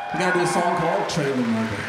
We're gonna do a song called Trailer Murder.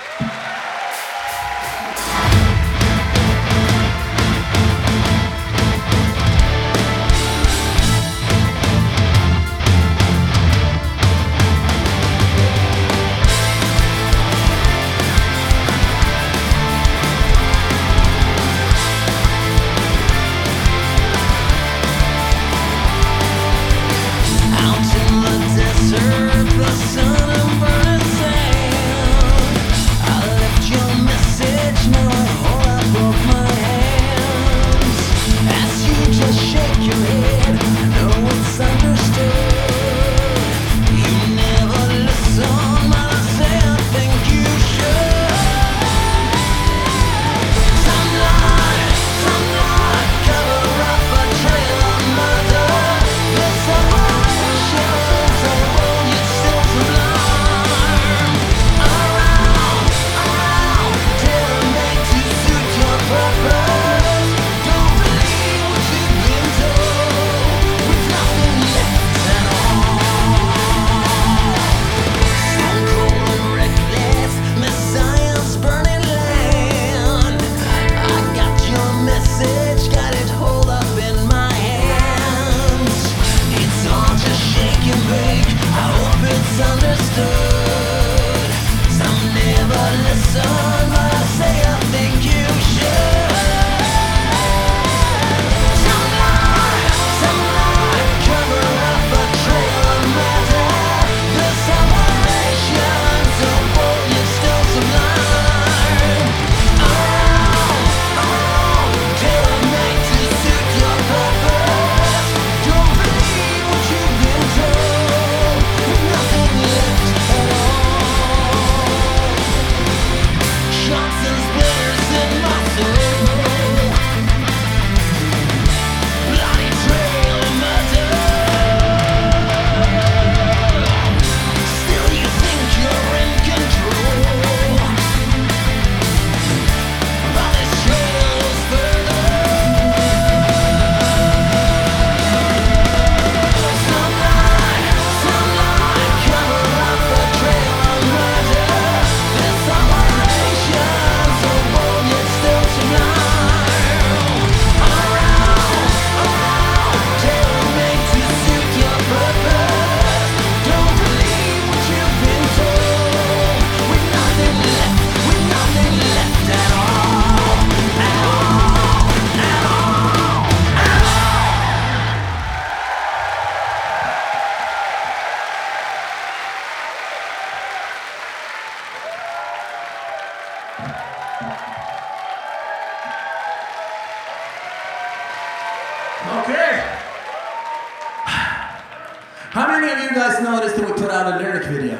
Okay. How many of you guys noticed that we put out a lyric video?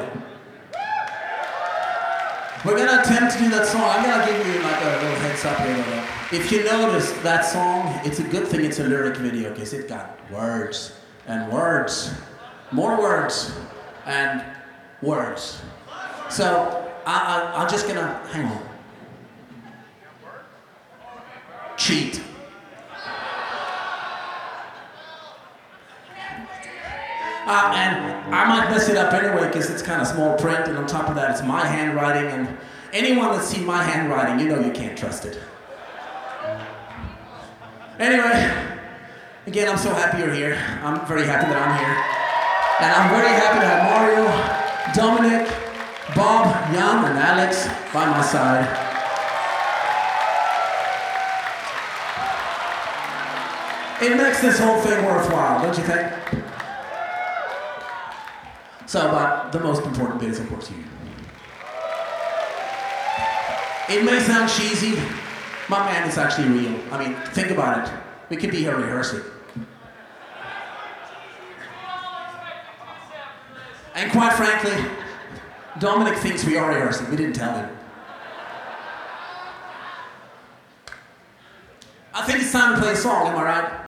We're gonna attempt to do that song. I'm gonna give you like a little heads up here. If you notice that song, it's a good thing it's a lyric video because it got words and words, more words and words. So I'm just gonna hang on. Cheat. And I might mess it up anyway because it's kind of small print, and on top of that it's my handwriting, and anyone that's seen my handwriting, you know you can't trust it. Anyway, again, I'm so happy you're here. I'm very happy that I'm here. And I'm very happy to have Mario, Dominic, Bob, Jan, and Alex by my side. It makes this whole thing worthwhile, don't you think? So, but the most important bit is, of course, you. It may sound cheesy, my man is actually real. I mean, think about it. We could be here rehearsing. And quite frankly, Dominic thinks we are rehearsing. We didn't tell him. I think it's time to play a song, am I right?